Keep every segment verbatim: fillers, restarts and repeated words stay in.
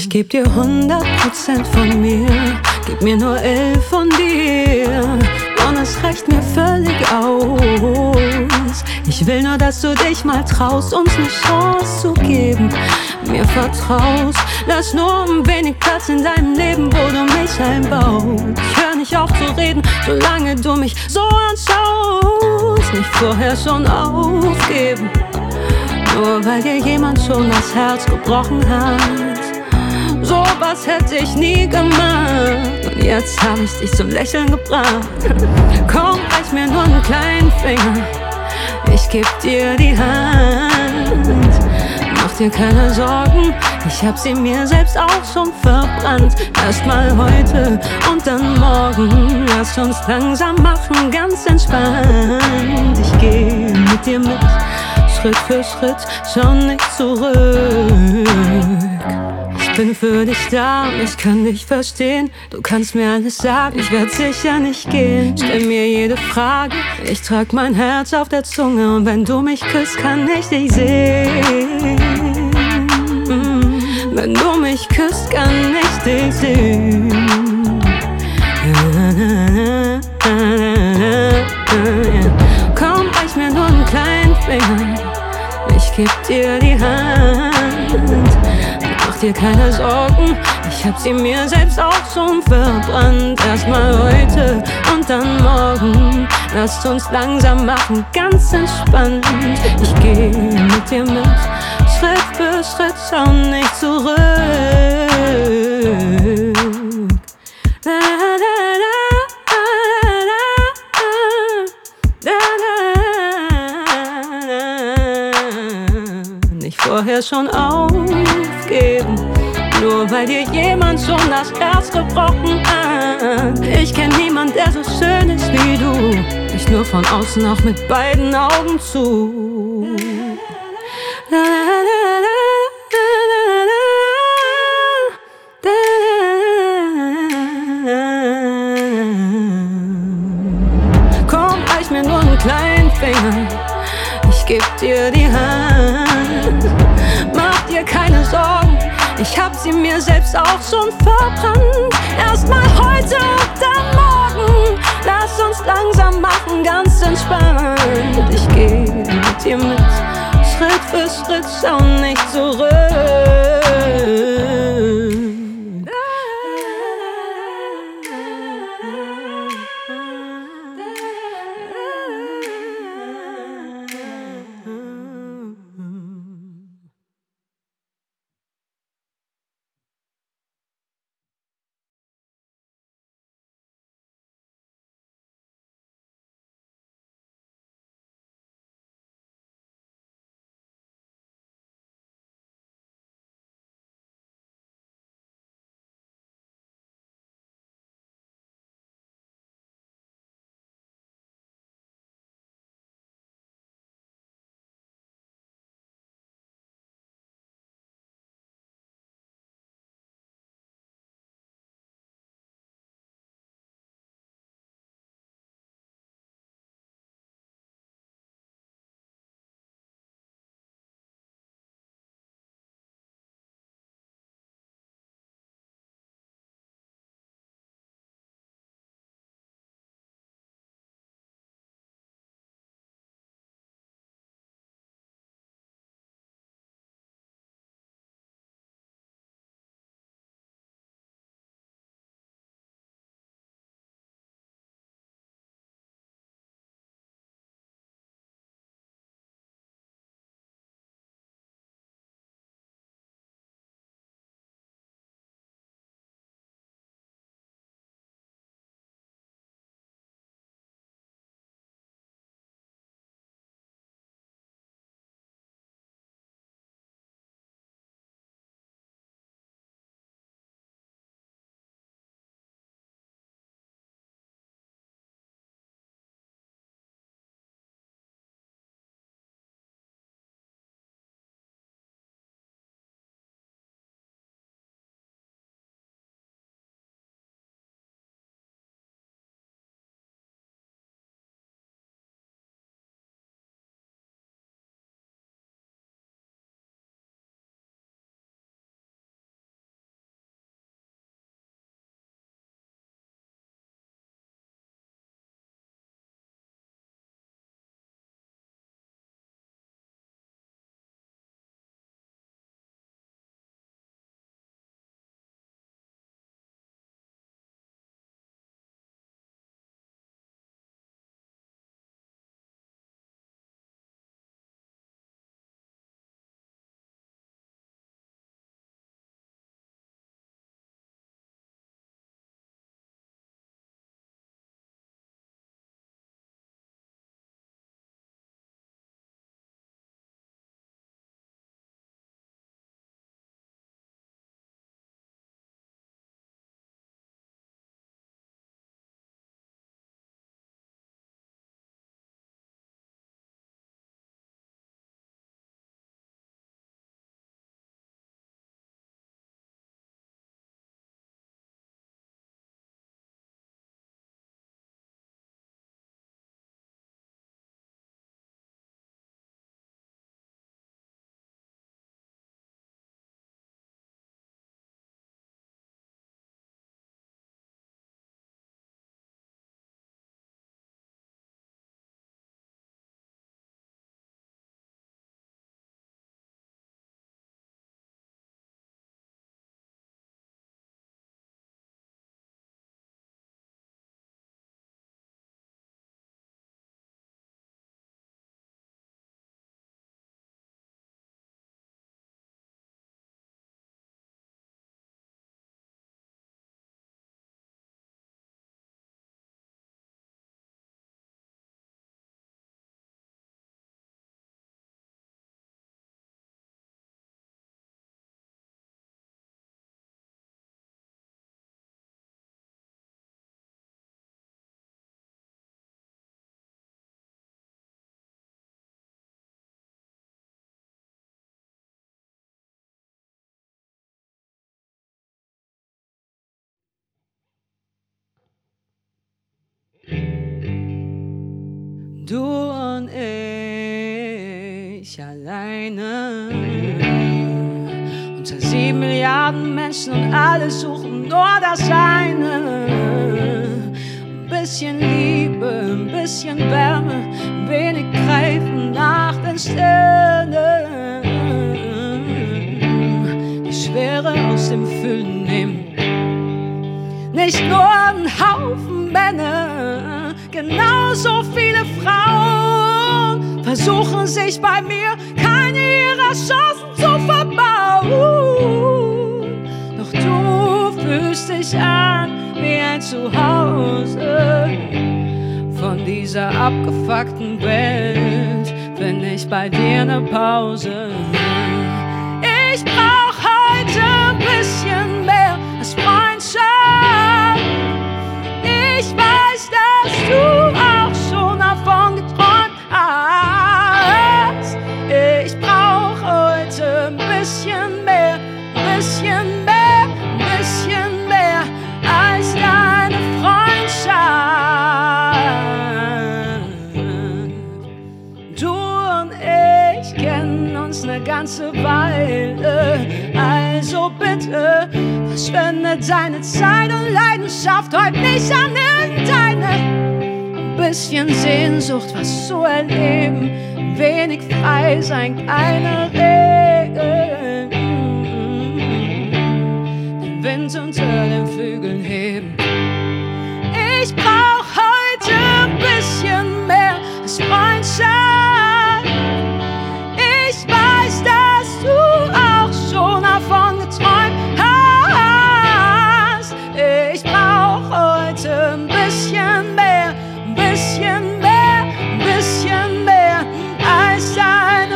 geb dir hundert Prozent von mir, gib mir nur elf von dir. Und es reicht mir völlig aus. Ich will nur, dass du dich mal traust, uns eine Chance zu geben, mir vertraust. Lass nur ein wenig Platz in deinem Leben, wo du mich einbaust. Ich hör nicht auf zu reden, solange du mich so anschaust. Nicht vorher schon aufgeben, nur weil dir jemand schon das Herz gebrochen hat. So was hätte ich nie gemacht, und jetzt hab ich dich zum Lächeln gebracht. Komm, reich mir nur einen kleinen Finger, ich geb dir die Hand. Mach dir keine Sorgen, ich hab sie mir selbst auch schon verbrannt. Erstmal heute und dann morgen, lass uns langsam machen, ganz entspannt. Ich geh mit dir mit, Schritt für Schritt, schau nicht zurück. Ich bin für dich da und ich kann dich verstehen. Du kannst mir alles sagen, ich werd sicher nicht gehen. Stell mir jede Frage, ich trag mein Herz auf der Zunge. Und wenn du mich küsst, kann ich dich sehen. Wenn du mich küsst, kann ich dich sehen. Komm, reich mir nur einen kleinen Finger, ich geb dir die Hand. Mach dir keine Sorgen, ich hab sie mir selbst auch schon verbrannt. Erstmal heute und dann morgen, lasst uns langsam machen, ganz entspannt. Ich geh mit dir mit, Schritt für Schritt, schau nicht zurück. La, la, la, la, la, la. Nicht vorher schon aufgeben, nur weil dir jemand schon das Herz gebrochen hat. Ich kenn niemand, der so schön ist wie du, nicht nur von außen, auch mit beiden Augen zu. La, la, la, la. Komm, reich mir nur einen kleinen Finger, ich geb dir die Hand. Mach dir keine Sorgen, ich hab sie mir selbst auch schon verbrannt. Erstmal heute und dann morgen, lass uns langsam machen, ganz entspannt. Ich geh mit dir mit, Schritt für Schritt, schau nicht zurück. Du und ich alleine. Unter sieben Milliarden Menschen und alle suchen nur das eine. Ein bisschen Liebe, ein bisschen Wärme, ein wenig Greifen nach den Sternen. Die Schwere aus dem Füllen nehmen. Nicht nur ein Haufen Männer, genauso viele Frauen versuchen sich bei mir keine ihrer Chancen zu verbauen. Doch du fühlst dich an wie ein Zuhause. Von dieser abgefuckten Welt find ich bei dir ne Pause. Ich brauch heute ein bisschen mehr als Freundschaft. Ich weiß, dass du auch schon davon geträumt hast. Ich brauch heute ein bisschen mehr, ein bisschen mehr, ein bisschen mehr als deine Freundschaft. Du und ich kennen uns ne ganze Weile, also bitte verschwende deine Zeit und Leidenschaft heute nicht an irgendeine. Ein bisschen Sehnsucht, was zu erleben, ein wenig frei sein, keine Regeln. Den Wind unter den Flügeln heben. Ich brauch heute ein bisschen mehr als Freundschaft. Ich weiß, dass du auch schon davon geträumt hast. Ich brauch heute ein bisschen mehr, ein bisschen mehr, ein bisschen mehr als deine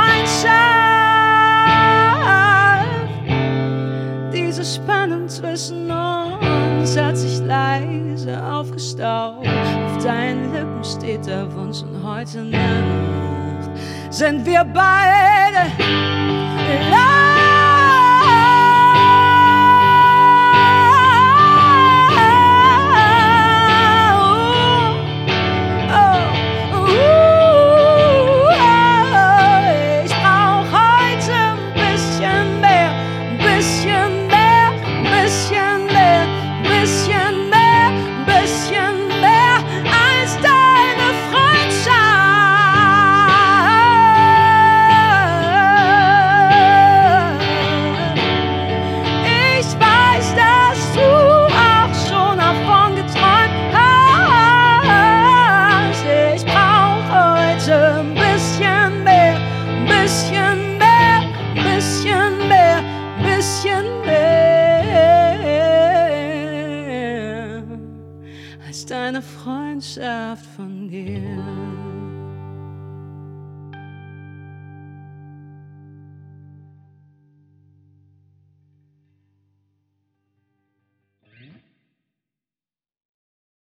Freundschaft. Diese Spannung zwischen uns hat sich leise aufgestaut. Auf deinen Lippen steht der Wunsch und heute Nacht sind wir beide allein. Deine Freundschaft von dir.